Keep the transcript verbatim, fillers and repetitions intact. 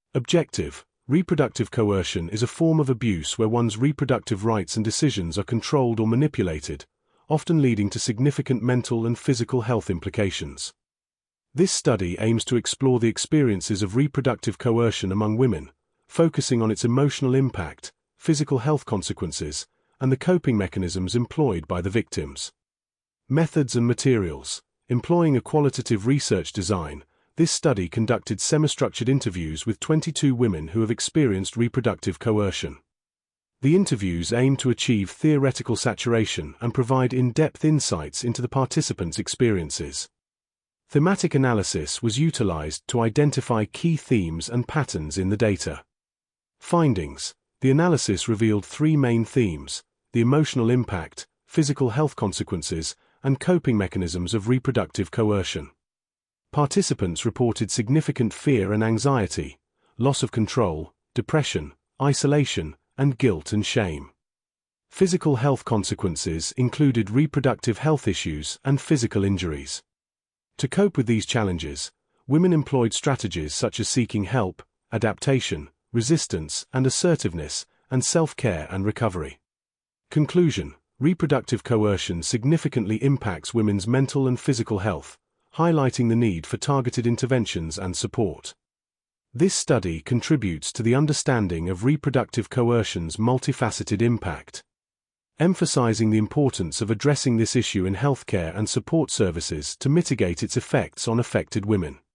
Objective: reproductive coercion is a form of abuse where one's reproductive rights and decisions are controlled or manipulated, often leading to significant mental and physical health implications. This study aims to explore the experiences of reproductive coercion among women, focusing on its emotional impact, physical health consequences, and the coping mechanisms employed by the victims. Methods and materials. Employing a qualitative research design, this study conducted semi-structured interviews with twenty-two women who have experienced reproductive coercion. The interviews aim to achieve theoretical saturation and provide in-depth insights into the participants' experiences. Thematic analysis was utilized to identify key themes and patterns in the data. Findings. The analysis revealed three main themes: the emotional impact, physical health consequences, and coping mechanisms of reproductive coercion. Participants reported significant fear and anxiety, loss of control, depression, isolation, and guilt and shame. Physical health consequences included reproductive health issues and physical injuries. To cope with these challenges, women employed strategies such as seeking help, adaptation, resistance and assertiveness, and self-care and recovery. Conclusion: reproductive coercion significantly impacts women's mental and physical health, highlighting the need for targeted interventions and support. This study contributes to the understanding of reproductive coercion's multifaceted impact, emphasizing the importance of addressing this issue in healthcare and support services to mitigate its effects on affected women.